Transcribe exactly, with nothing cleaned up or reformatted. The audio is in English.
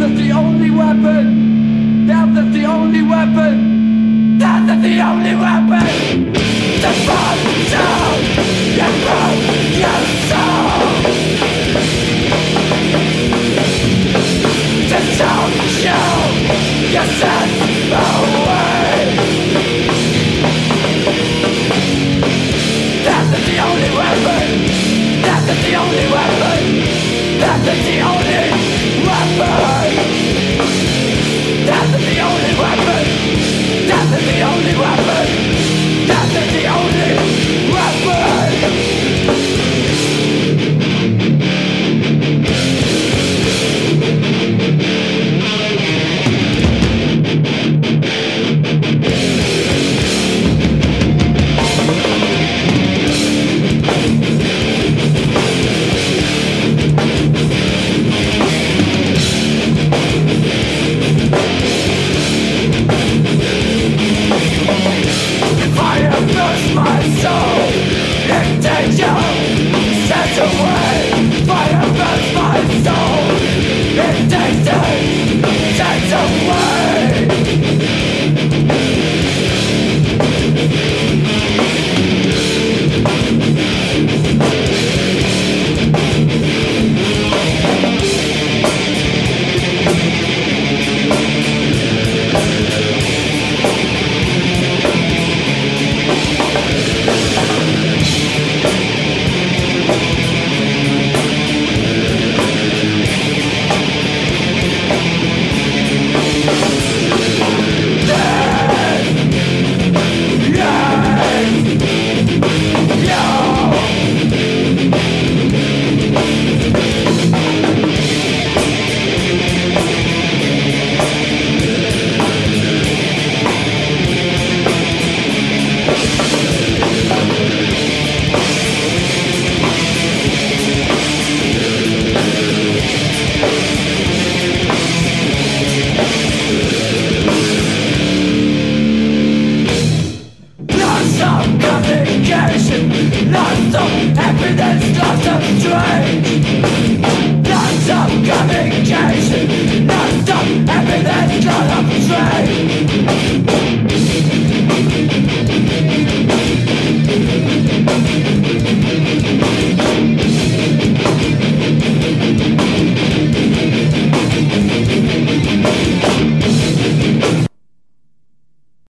is the only weapon. Death is the only weapon. Death is the only weapon. To fall down and broke your soul. To show you your sense away. Death is the only weapon. Death is the only weapon. Death is the only